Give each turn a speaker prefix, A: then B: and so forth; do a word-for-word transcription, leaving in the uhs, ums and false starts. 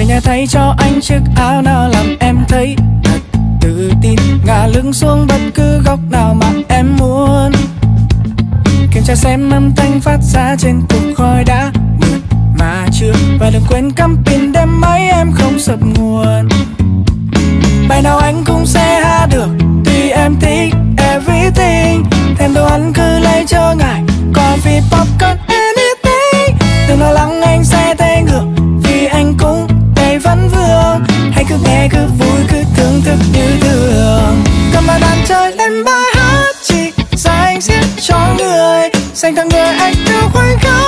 A: nhà thay cho anh chiếc áo nào làm em thấy thật tự tin, ngả lưng xuống bất cứ góc nào mà em muốn. Kiểm tra xem âm thanh phát ra trên cục khói đã mượt mà chưa, và đừng quên cắm pin đêm máy em không sập nguồn. Bài nào anh cũng sẽ hát được vì em thích everything. Thèm đồ ăn cứ lấy cho ngại, coffee popcorn anything. Đừng lo lắng anh sẽ thấy ngược vì anh cũng đầy vấn vương. Hãy cứ nghe cứ vui cứ thưởng thức như thường. Cầm bàn đàn chơi lên bài hát chỉ dành riêng cho người, dành tặng người anh yêu khoảnh khắc